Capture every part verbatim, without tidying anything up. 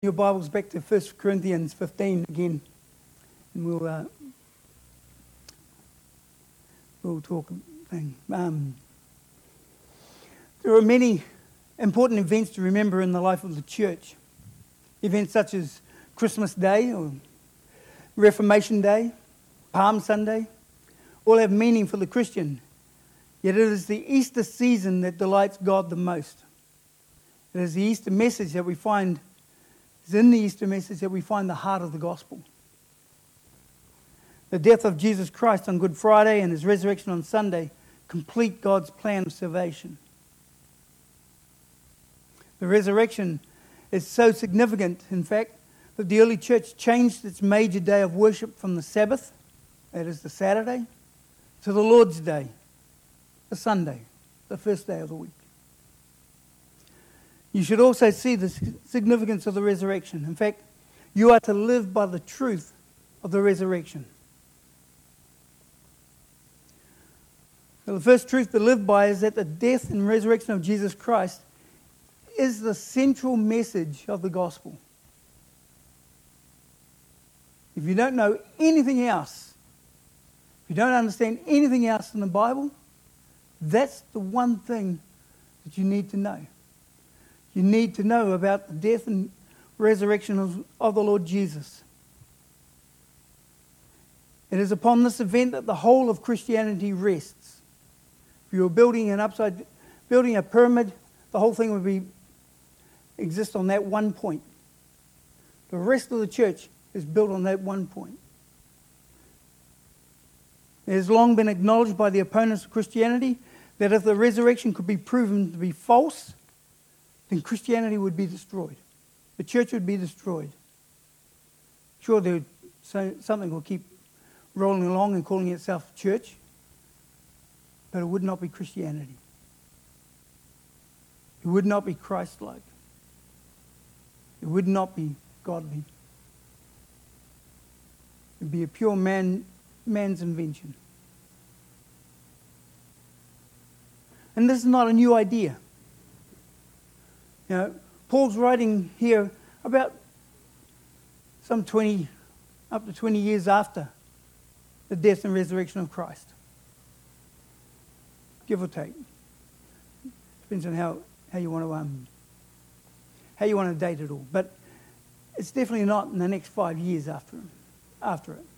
Your Bibles back to First Corinthians fifteen again, and we'll uh, we'll talk. Thing. Um, there are many important events to remember in the life of the church. Events such as Christmas Day or Reformation Day, Palm Sunday, all have meaning for the Christian. Yet it is the Easter season that delights God the most. It is the Easter message that we find. It's in the Easter message that we find the heart of the gospel. The death of Jesus Christ on Good Friday and his resurrection on Sunday complete God's plan of salvation. The resurrection is so significant, in fact, that the early church changed its major day of worship from the Sabbath, that is the Saturday, to the Lord's Day, the Sunday, the first day of the week. You should also see the significance of the resurrection. In fact, you are to live by the truth of the resurrection. So the first truth to live by is that the death and resurrection of Jesus Christ is the central message of the gospel. If you don't know anything else, if you don't understand anything else in the Bible, that's the one thing that you need to know. You need to know about the death and resurrection of, of the Lord Jesus. It is upon this event that the whole of Christianity rests. If you were building an upside, building a pyramid, the whole thing would be exist on that one point. The rest of the church is built on that one point. It has long been acknowledged by the opponents of Christianity that if the resurrection could be proven to be false, then Christianity would be destroyed. The church would be destroyed. Sure, there would, so, something will keep rolling along and calling itself church, but it would not be Christianity. It would not be Christ-like. It would not be godly. It would be a pure man, man's invention. And this is not a new idea. You know, Paul's writing here about some twenty, up to twenty years after the death and resurrection of Christ. Give or take. Depends on how, how you want to um, how you want to date it all. But it's definitely not in the next five years after after it.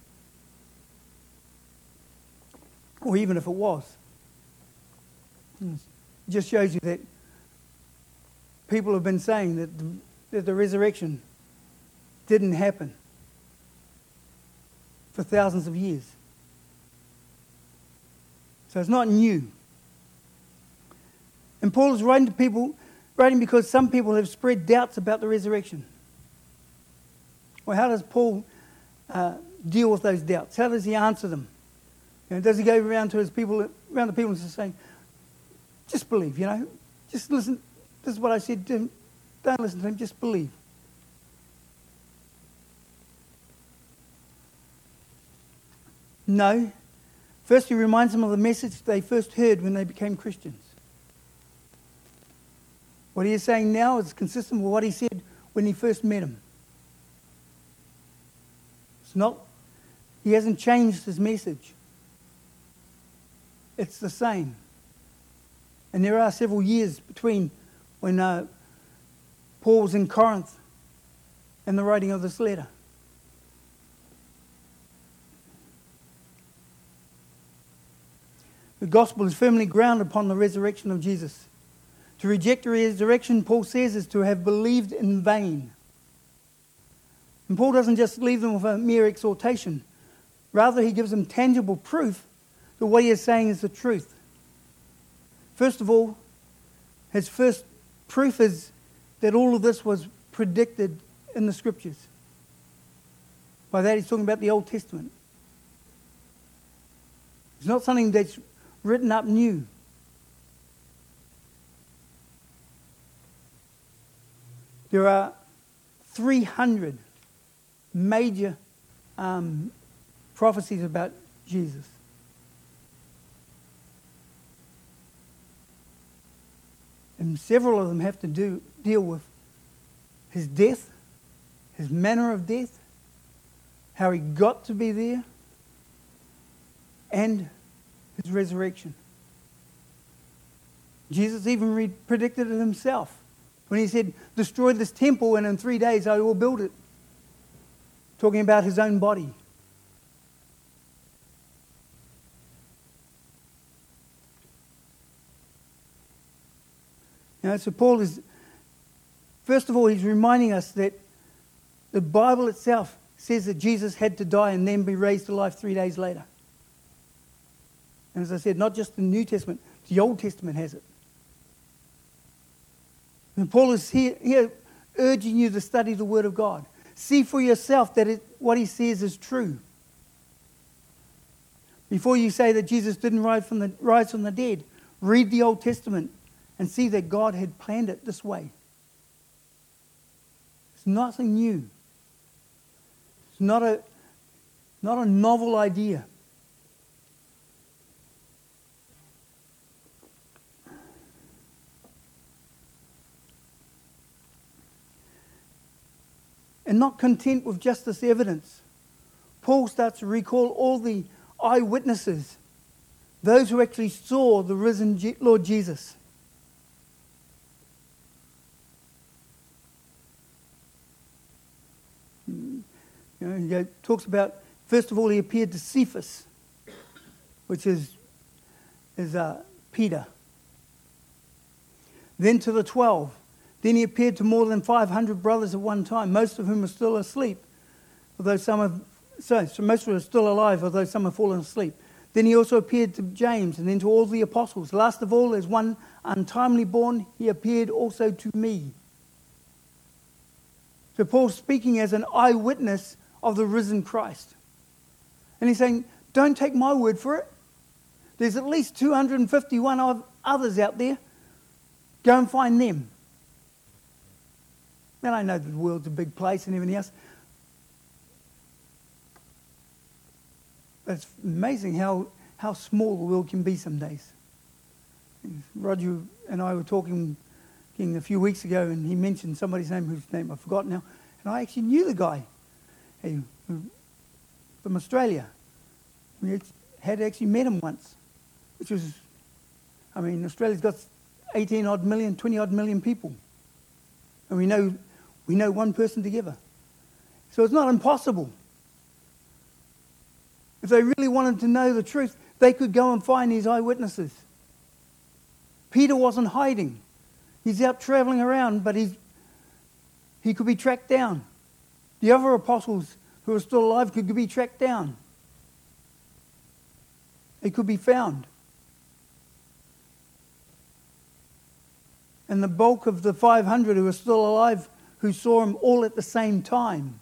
Or even if it was. It just shows you that people have been saying that the, that the resurrection didn't happen for thousands of years. So it's not new. And Paul is writing to people, writing because some people have spread doubts about the resurrection. Well, how does Paul uh, deal with those doubts? How does he answer them? You know, does he go around to his people, around the people and just say, just believe, you know, just listen. This is what I said to him. Don't listen to him, just believe. No. First he reminds them of the message they first heard when they became Christians. What he is saying now is consistent with what he said when he first met him. It's not, he hasn't changed his message. It's the same. And there are several years between when uh, Paul was in Corinth and the writing of this letter. The gospel is firmly grounded upon the resurrection of Jesus. To reject the resurrection, Paul says, is to have believed in vain. And Paul doesn't just leave them with a mere exhortation. Rather, he gives them tangible proof that what he is saying is the truth. First of all, his first proof is that all of this was predicted in the Scriptures. By that he's talking about the Old Testament. It's not something that's written up new. There are three hundred major um, prophecies about Jesus. And several of them have to do deal with his death, his manner of death, how he got to be there, and his resurrection. Jesus even re- predicted it himself when he said, destroy this temple and in three days I will build it. Talking about his own body. You know, so Paul is, first of all, he's reminding us that the Bible itself says that Jesus had to die and then be raised to life three days later. And as I said, not just the New Testament, the Old Testament has it. And Paul is here, here urging you to study the Word of God. See for yourself that it, what he says is true. Before you say that Jesus didn't rise from the, rise from the dead, read the Old Testament and see that God had planned it this way. It's nothing new. It's not a, not a novel idea. And not content with just this evidence, Paul starts to recall all the eyewitnesses, those who actually saw the risen Lord Jesus. You know, he talks about, first of all, he appeared to Cephas, which is, is uh, Peter. Then to the twelve. Then he appeared to more than five hundred brothers at one time, most of whom are still asleep, although some have, so, so most of them are still alive, although some have fallen asleep. Then he also appeared to James and then to all the apostles. Last of all, as one untimely born, he appeared also to me. So Paul's speaking as an eyewitness of the risen Christ. And he's saying, don't take my word for it. There's at least two hundred fifty-one of others out there. Go and find them. And I know the world's a big place and everything else. But it's amazing how, how small the world can be some days. Roger and I were talking a few weeks ago, and he mentioned somebody's name whose name I've forgotten now. And I actually knew the guy hey, from Australia. We had actually met him once, which was, I mean, Australia's got eighteen odd million, twenty odd million people. And we know we know one person together. So it's not impossible. If they really wanted to know the truth, they could go and find these eyewitnesses. Peter wasn't hiding. He's out traveling around, but he's, he could be tracked down. The other apostles who are still alive could be tracked down. They could be found. And the bulk of the five hundred who are still alive, who saw him all at the same time.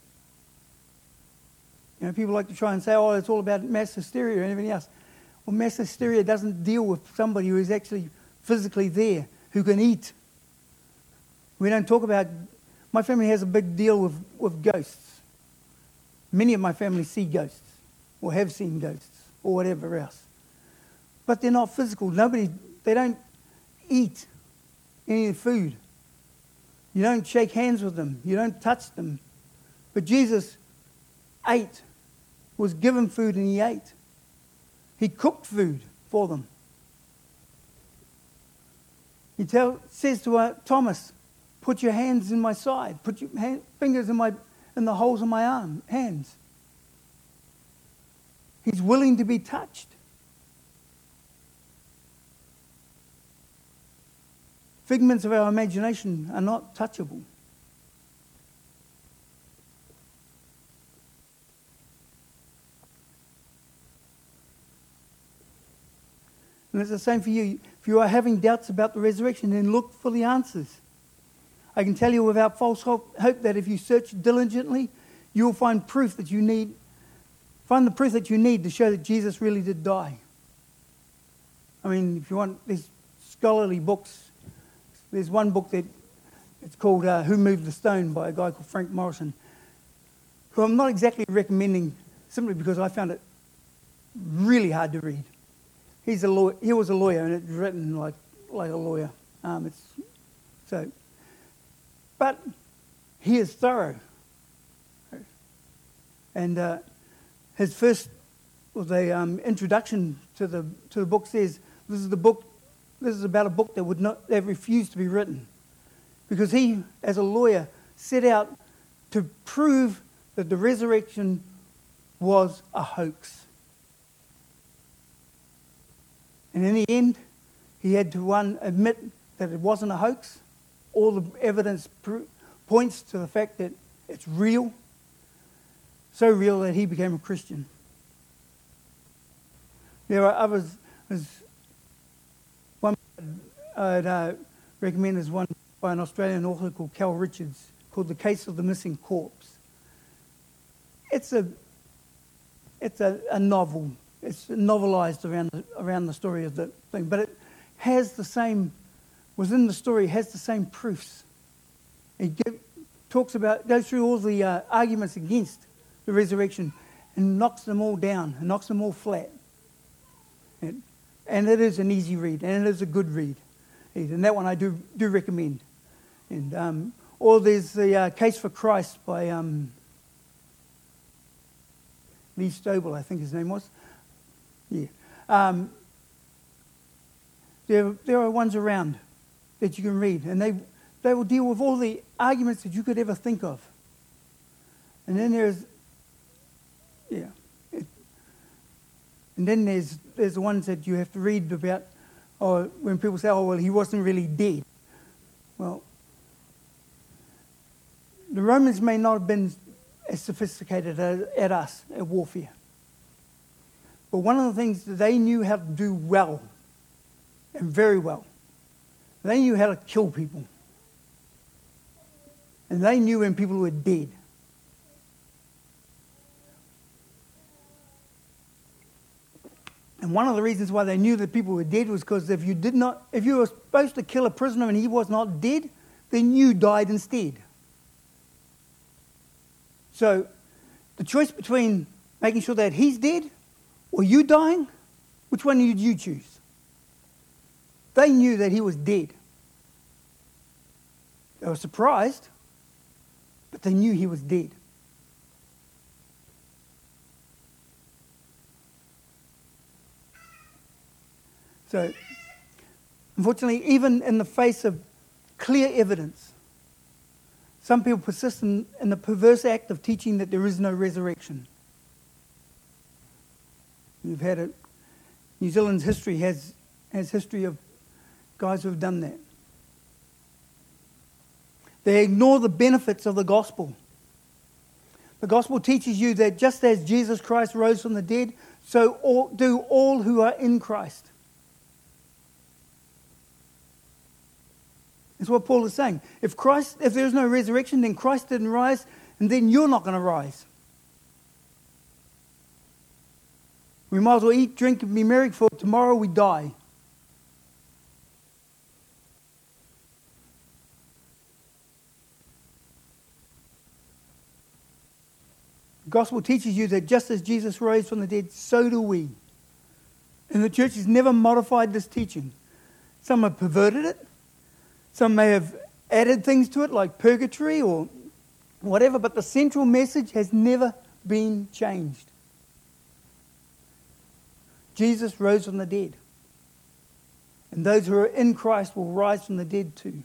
You know, people like to try and say, oh, it's all about mass hysteria and everything else. Well, mass hysteria doesn't deal with somebody who is actually physically there, who can eat. We don't talk about... My family has a big deal with, with ghosts. Many of my family see ghosts, or have seen ghosts, or whatever else. But they're not physical. Nobody... They don't eat any food. You don't shake hands with them. You don't touch them. But Jesus ate, was given food and he ate. He cooked food for them. He tell, says to uh, Thomas, put your hands in my side. Put your hand, fingers in, my, in the holes of my arm, hands. He's willing to be touched. Figments of our imagination are not touchable. And it's the same for you. If you are having doubts about the resurrection, then look for the answers. I can tell you without false hope, hope that if you search diligently, you will find proof that you need, find the proof that you need to show that Jesus really did die. I mean, if you want, there's scholarly books. There's one book that it's called uh, Who Moved the Stone by a guy called Frank Morrison, who I'm not exactly recommending simply because I found it really hard to read. He's a lawyer, he was a lawyer and it's written like, like a lawyer. Um, it's so, but he is thorough. And uh, his first, well, the um, introduction to the to the book says, "This is the book. This is about a book that would not that refused to be written," because he, as a lawyer, set out to prove that the resurrection was a hoax. And in the end, he had to, one, admit that it wasn't a hoax. All the evidence pr- points to the fact that it's real, so real that he became a Christian. There are others. There's one I'd uh, recommend is one by an Australian author called Cal Richards, called The Case of the Missing Corpse. It's a it's a, a novel. It's novelized around the, around the story of the thing, but it has the same, within the story, it has the same proofs. It give, talks about, goes through all the uh, arguments against the resurrection and knocks them all down, and knocks them all flat. And, and it is an easy read, and it is a good read. And that one I do do recommend. And um, or there's the uh, Case for Christ by um, Lee Strobel, I think his name was. Yeah. Um, there, there are ones around that you can read, and they they will deal with all the arguments that you could ever think of. And then there's, yeah, it, and then there's there's the ones that you have to read about, or when people say, "Oh, well, he wasn't really dead." Well, the Romans may not have been as sophisticated as, at us at warfare. But one of the things that they knew how to do well, and very well, they knew how to kill people. And they knew when people were dead. And one of the reasons why they knew that people were dead was because if you did not, if you were supposed to kill a prisoner and he was not dead, then you died instead. So the choice between making sure that he's dead or you dying, which one did you choose? They knew that he was dead. They were surprised, but they knew he was dead. So, unfortunately, even in the face of clear evidence, some people persist in, in the perverse act of teaching that there is no resurrection. You've had it. New Zealand's history has has history of guys who have done that. They ignore the benefits of the gospel. The gospel teaches you that just as Jesus Christ rose from the dead, so all, do all who are in Christ. That's what Paul is saying. If Christ, if there's no resurrection, then Christ didn't rise, and then you're not going to rise. We might as well eat, drink, and be merry, for tomorrow we die. The gospel teaches you that just as Jesus rose from the dead, so do we. And the church has never modified this teaching. Some have perverted it. Some may have added things to it like purgatory or whatever, but the central message has never been changed. Jesus rose from the dead. And those who are in Christ will rise from the dead too.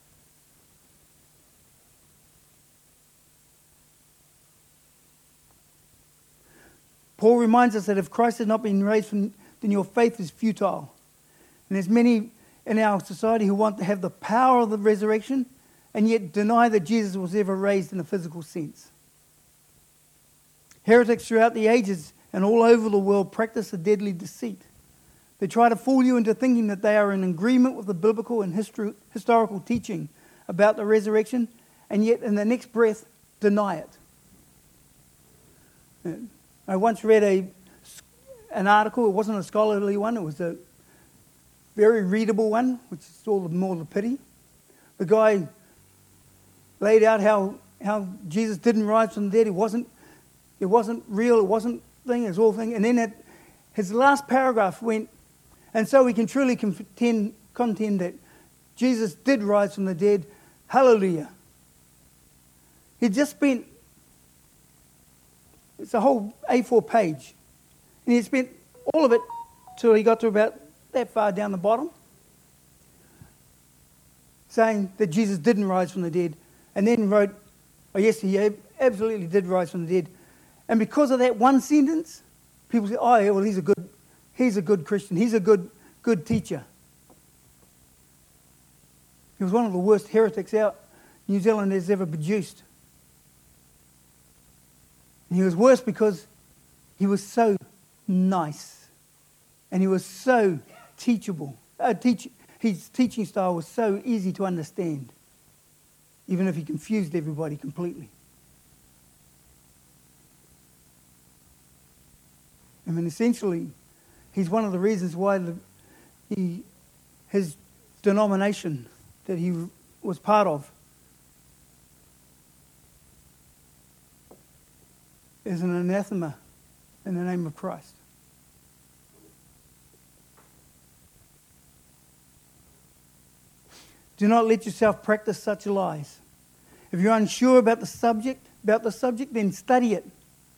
Paul reminds us that if Christ has not been raised from, then your faith is futile. And there's many in our society who want to have the power of the resurrection and yet deny that Jesus was ever raised in a physical sense. Heretics throughout the ages and all over the world practice a deadly deceit. They try to fool you into thinking that they are in agreement with the biblical and histor- historical teaching about the resurrection, and yet in the next breath deny it. I once read a an article. It wasn't a scholarly one. It was a very readable one, which is all the more the pity. The guy laid out how how Jesus didn't rise from the dead. It wasn't it wasn't real. It wasn't thing. It was all thing. And then at his last paragraph went, and so we can truly contend, contend that Jesus did rise from the dead. Hallelujah. He just spent It's a whole A four page. And he spent all of it till he got to about that far down the bottom, saying that Jesus didn't rise from the dead, and then wrote, oh yes, he absolutely did rise from the dead. And because of that one sentence, people say, oh yeah, well he's a good, he's a good Christian, he's a good, good teacher. He was one of the worst heretics out New Zealand has ever produced. And he was worse because he was so nice, and he was so teachable. Uh, teach, his teaching style was so easy to understand, even if he confused everybody completely. I mean, essentially, he's one of the reasons why the, he, his denomination that he was part of is an anathema in the name of Christ. Do not let yourself practice such lies. If you're unsure about the subject, about the subject, then study it.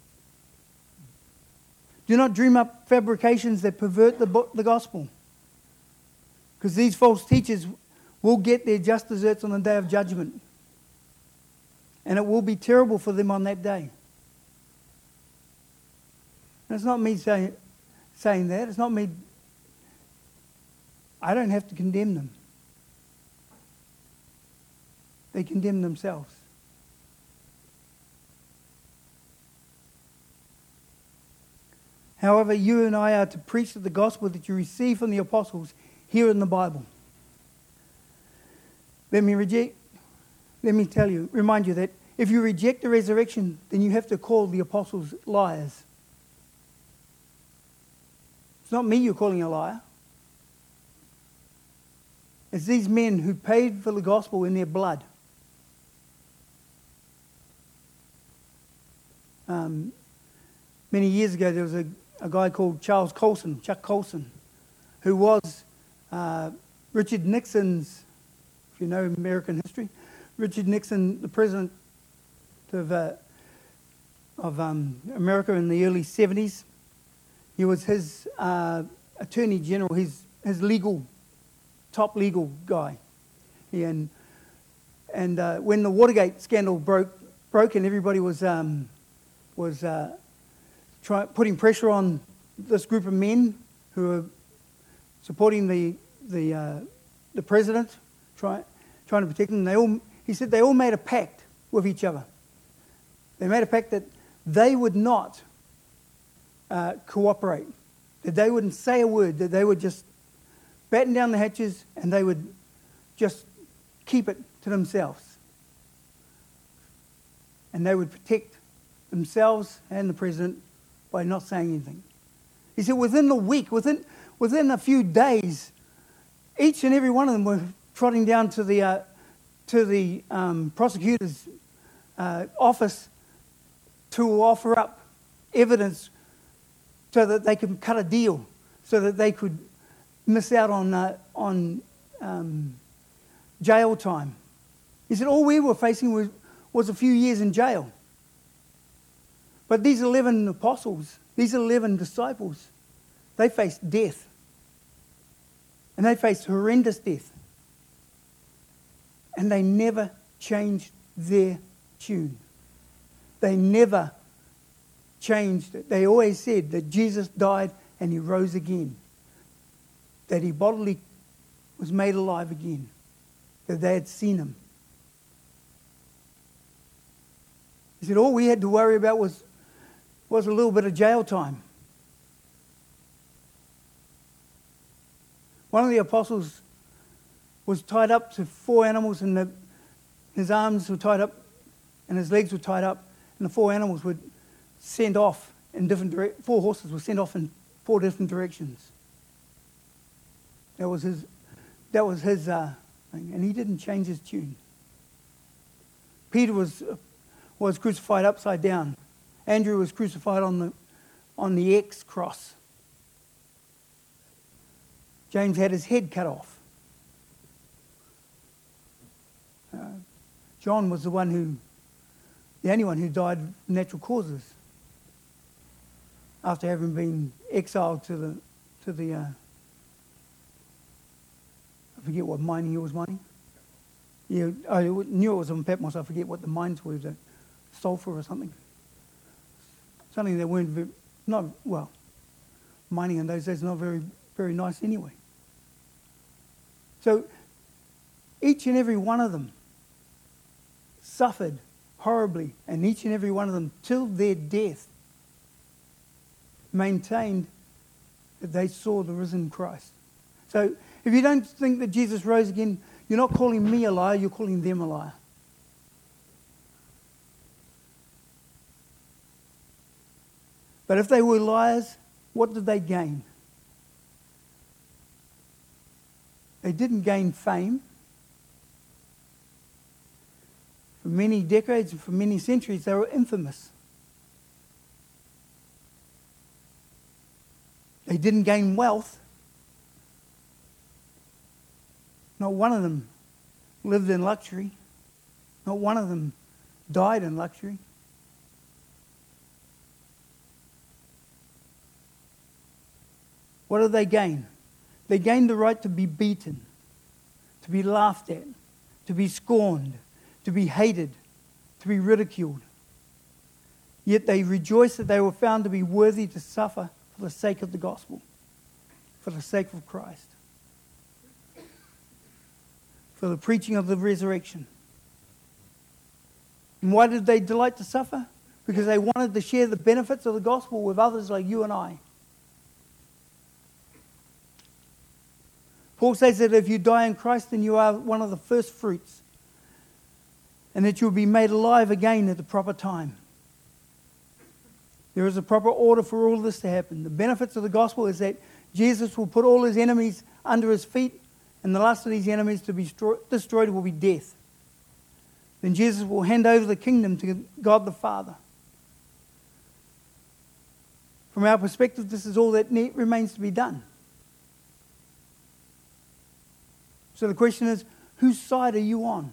Do not dream up fabrications that pervert the, the gospel, because these false teachers will get their just desserts on the day of judgment, and it will be terrible for them on that day. And it's not me saying, saying that. It's not me. I don't have to condemn them. They condemn themselves. However, you and I are to preach the gospel that you received from the apostles here in the Bible. Let me reject, let me tell you, remind you that if you reject the resurrection, then you have to call the apostles liars. It's not me you're calling a liar. It's these men who paid for the gospel in their blood. Um, many years ago, there was a, a guy called Charles Colson, Chuck Colson, who was uh, Richard Nixon's, if you know American history, Richard Nixon, the president of, uh, of um, America in the early seventies. He was his uh, attorney general, his, his legal, top legal guy. He, and and uh, when the Watergate scandal broke, broke and everybody was... Um, was uh, try, putting pressure on this group of men who were supporting the the uh, the president, try, trying to protect him. They all, he said, they all made a pact with each other. They made a pact that they would not uh, cooperate, that they wouldn't say a word, that they would just batten down the hatches and they would just keep it to themselves, and they would protect themselves and the president by not saying anything. He said within the week, within within a few days, each and every one of them were trotting down to the uh, to the um, prosecutor's uh, office to offer up evidence so that they could cut a deal, so that they could miss out on uh, on um, jail time. He said all we were facing was, was a few years in jail. But these eleven apostles, these eleven disciples, they faced death. And they faced horrendous death. And they never changed their tune. They never changed it. They always said that Jesus died and he rose again. That he bodily was made alive again. That they had seen him. He said all we had to worry about was was a little bit of jail time. One of the apostles was tied up to four animals, and the, his arms were tied up and his legs were tied up, and the four animals were sent off in different directions. Four horses were sent off in four different directions. That was his, that was his uh, thing, and he didn't change his tune. Peter was, uh, was crucified upside down. Andrew was crucified on the on the X cross. James had his head cut off. Uh, John was the one who, the only one who died of natural causes. after having been exiled to the, to the uh, I forget what mining he was mining. Yeah, I knew it was on Patmos. I forget what the mines were, the sulfur or something. Something that weren't very, not, well, mining in those days is not very, very nice anyway. So each and every one of them suffered horribly, and each and every one of them, till their death, maintained that they saw the risen Christ. So if you don't think that Jesus rose again, you're not calling me a liar, you're calling them a liar. But if they were liars, what did they gain? They didn't gain fame. For many decades and for many centuries, they were infamous. They didn't gain wealth. Not one of them lived in luxury. Not one of them died in luxury. What did they gain? They gained the right to be beaten, to be laughed at, to be scorned, to be hated, to be ridiculed. Yet they rejoiced that they were found to be worthy to suffer for the sake of the gospel, for the sake of Christ, for the preaching of the resurrection. And why did they delight to suffer? Because they wanted to share the benefits of the gospel with others like you and I. Paul says that if you die in Christ, then you are one of the first fruits, and that you'll be made alive again at the proper time. There is a proper order for all this to happen. The benefits of the gospel is that Jesus will put all his enemies under his feet, and the last of these enemies to be destroyed will be death. Then Jesus will hand over the kingdom to God the Father. From our perspective, this is all that remains to be done. So the question is, whose side are you on?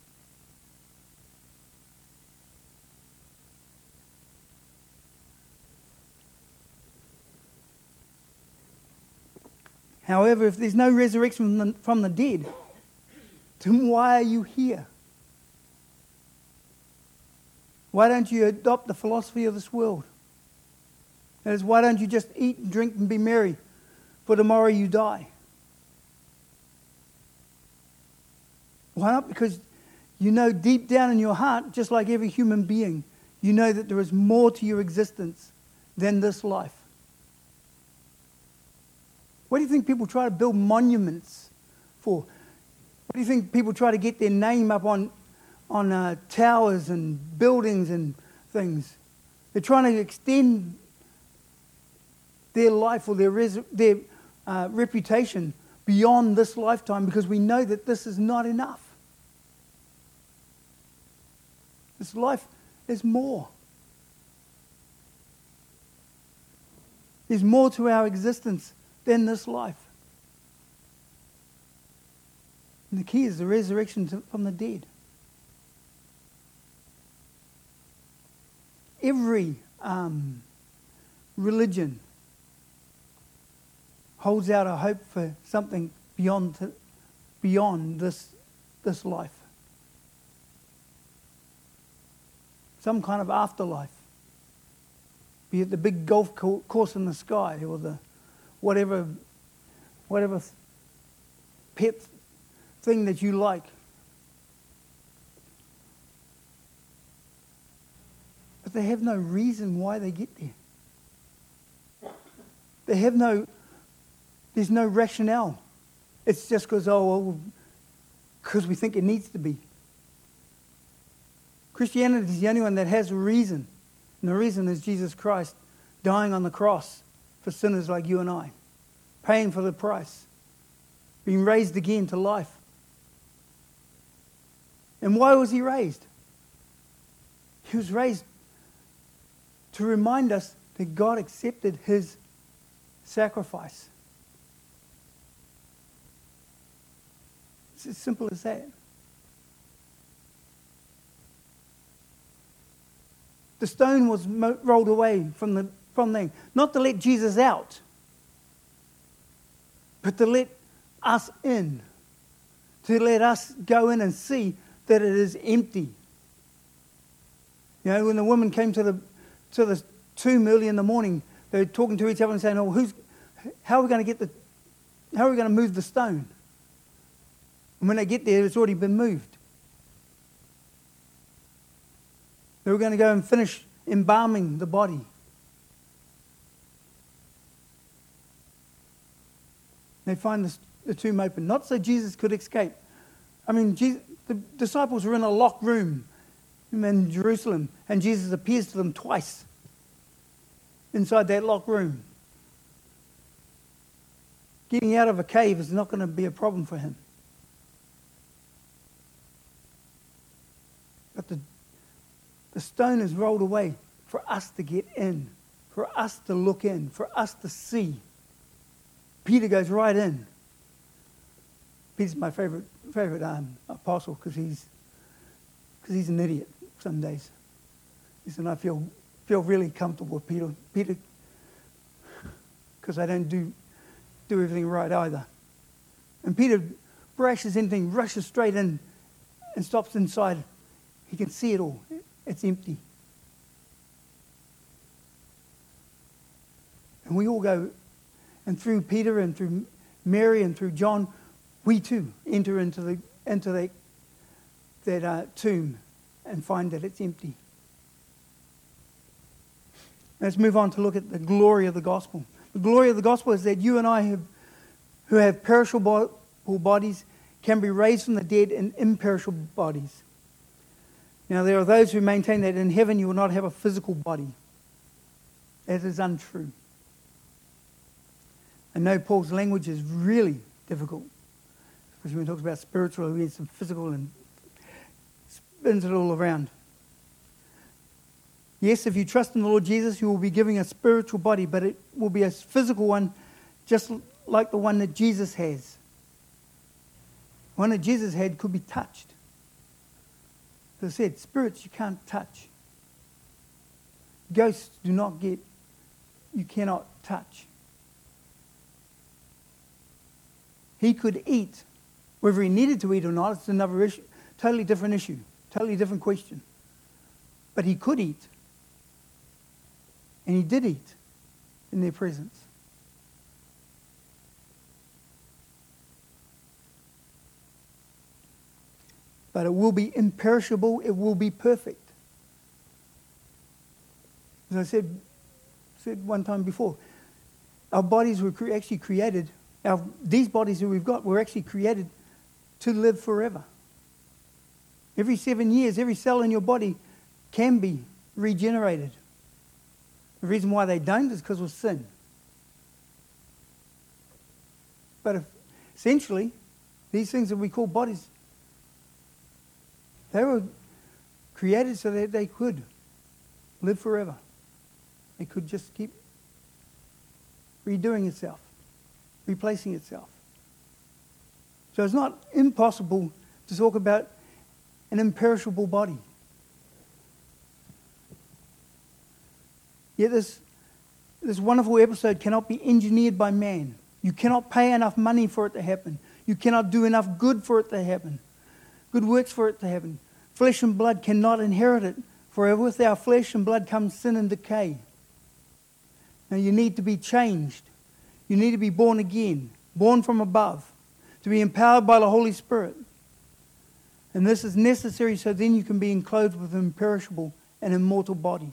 However, if there's no resurrection from the, from the dead, then why are you here? Why don't you adopt the philosophy of this world? That is, why don't you just eat and drink and be merry, for tomorrow you die? Why not? Because you know deep down in your heart, just like every human being, you know that there is more to your existence than this life. What do you think people try to build monuments for? What do you think people try to get their name up on, on uh, towers and buildings and things? They're trying to extend their life or their, res- their uh, reputation beyond this lifetime, because we know that this is not enough. This life is more. There's more to our existence than this life. And the key is the resurrection to, from the dead. Every um, religion holds out a hope for something beyond to, beyond this this life. Some kind of afterlife. Be it the big golf course in the sky, or the whatever whatever pet thing that you like. But they have no reason why they get there. They have no There's no rationale. It's just because, oh, well, because we think it needs to be. Christianity is the only one that has a reason. And the reason is Jesus Christ dying on the cross for sinners like you and I. Paying for the price. Being raised again to life. And why was he raised? He was raised to remind us that God accepted his sacrifice. It's as simple as that. The stone was mo- rolled away from the from them. Not to let Jesus out, but to let us in. To let us go in and see that it is empty. You know, when the woman came to the to the tomb early in the morning, they were talking to each other and saying, "Oh, who's? How are we going to get the? How are we going to move the stone?" And when they get there, it's already been moved. They were going to go and finish embalming the body. They find the, the tomb open, not so Jesus could escape. I mean, Jesus, the disciples were in a locked room in Jerusalem, and Jesus appears to them twice inside that locked room. Getting out of a cave is not going to be a problem for him. But the, the stone is rolled away for us to get in, for us to look in, for us to see. Peter goes right in. Peter's my favorite favorite um, apostle because he's because he's an idiot some days. He said, I feel feel really comfortable with Peter. Peter, because I don't do do everything right either. And Peter brushes anything, rushes straight in, and stops inside. He can see it all. It's empty. And we all go. And through Peter and through Mary and through John, we too enter into the into that that uh, tomb and find that it's empty. Let's move on to look at the glory of the gospel. The glory of the gospel is that you and I, have, who have perishable bodies, can be raised from the dead in imperishable bodies. Now there are those who maintain that in heaven you will not have a physical body. That is untrue. I know Paul's language is really difficult, especially when he talks about spiritual events and physical and spins it all around. Yes, if you trust in the Lord Jesus, you will be giving a spiritual body, but it will be a physical one just like the one that Jesus has. The one that Jesus had could be touched. As I said, spirits you can't touch. Ghosts do not get, you cannot touch. He could eat. Whether he needed to eat or not, it's another issue. Totally different issue. Totally different question. But he could eat. And he did eat in their presence. But it will be imperishable. It will be perfect. As I said, said one time before, our bodies were cre- actually created. Our, these bodies that we've got were actually created to live forever. Every seven years, every cell in your body can be regenerated. The reason why they don't is because of sin. But if, essentially, these things that we call bodies, they were created so that they could live forever. They could just keep redoing itself, replacing itself. So it's not impossible to talk about an imperishable body. Yet this, this wonderful episode cannot be engineered by man. You cannot pay enough money for it to happen. You cannot do enough good for it to happen. Good works for it to happen. Flesh and blood cannot inherit it. For with our flesh and blood comes sin and decay. Now you need to be changed. You need to be born again, born from above, to be empowered by the Holy Spirit. And this is necessary so then you can be enclosed with an imperishable and immortal body.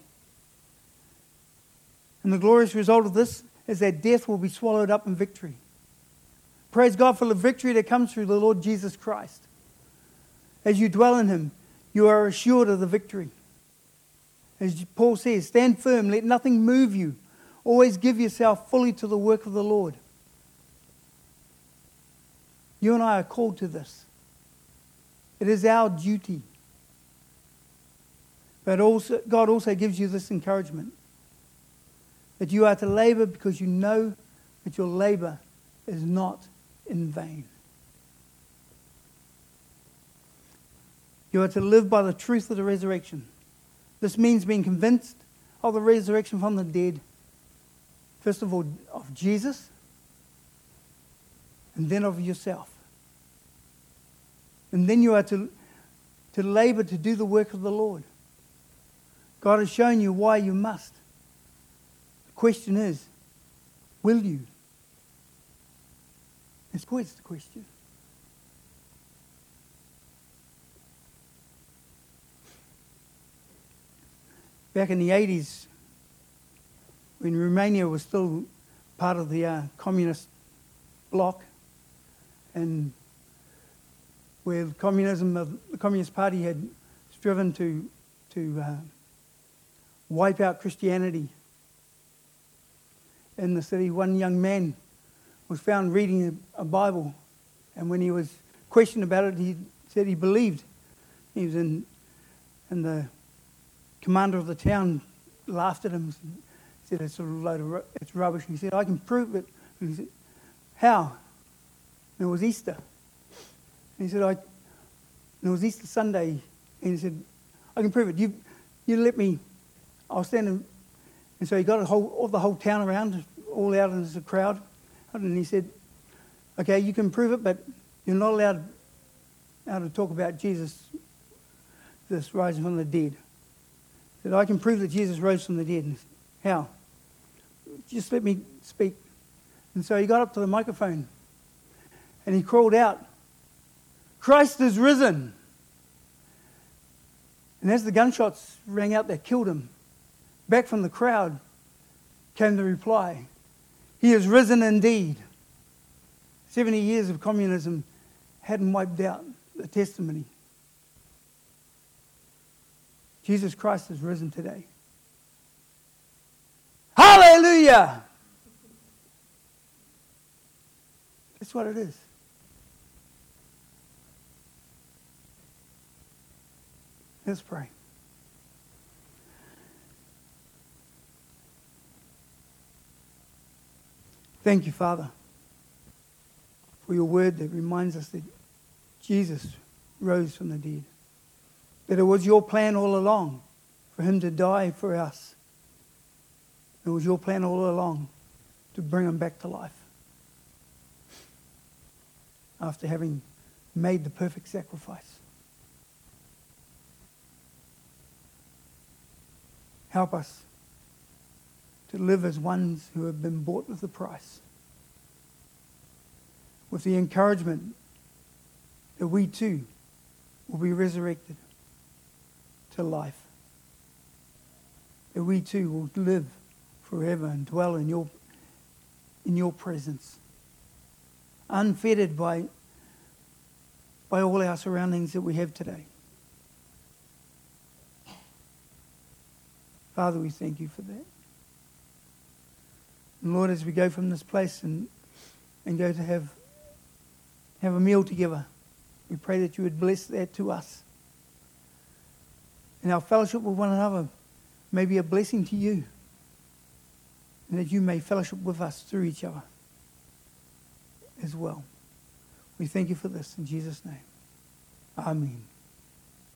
And the glorious result of this is that death will be swallowed up in victory. Praise God for the victory that comes through the Lord Jesus Christ. As you dwell in Him, you are assured of the victory. As Paul says, stand firm, let nothing move you. Always give yourself fully to the work of the Lord. You and I are called to this. It is our duty. But also, God also gives you this encouragement. That you are to labor because you know that your labor is not in vain. You are to live by the truth of the resurrection. This means being convinced of the resurrection from the dead First of all, of Jesus, and then of yourself. And then you are to, to labor to do the work of the Lord. God has shown you why you must. The question is, will you? It's always the question. Back in the eighties, when Romania was still part of the uh, communist bloc, and where the communism of the Communist Party had striven to to uh, wipe out Christianity in the city, one young man was found reading a Bible, and when he was questioned about it, he said he believed. He was in, and the commander of the town laughed at him and said, "It's a load of ru- it's rubbish." He said, "I can prove it." And he said, "How?" And it was Easter. And he said, "I." And it was Easter Sunday, and he said, "I can prove it. You, you let me. I'll stand." And, and so he got a whole, all the whole town around, all out as a crowd, and he said, "Okay, you can prove it, but you're not allowed, allowed to talk about Jesus, this rising from the dead." He said, "I can prove that Jesus rose from the dead." And he said, "How?" "Just let me speak." And so he got up to the microphone and he crawled out, "Christ is risen." And as the gunshots rang out that killed him, back from the crowd came the reply, "He is risen indeed." Seventy years of communism hadn't wiped out the testimony. Jesus Christ is risen today. Hallelujah! That's what it is. Let's pray. Thank you, Father, for your word that reminds us that Jesus rose from the dead. That it was your plan all along for him to die for us. It was your plan all along to bring him back to life. After having made the perfect sacrifice. Help us to live as ones who have been bought with a price. With the encouragement that we too will be resurrected to life. That we too will live forever and dwell in your, in your presence. Unfettered by, by all our surroundings that we have today. Father, we thank you for that. And Lord, as we go from this place and, and go to have, have a meal together, we pray that you would bless that to us. And our fellowship with one another may be a blessing to you. And that you may fellowship with us through each other as well. We thank you for this in Jesus' name. Amen.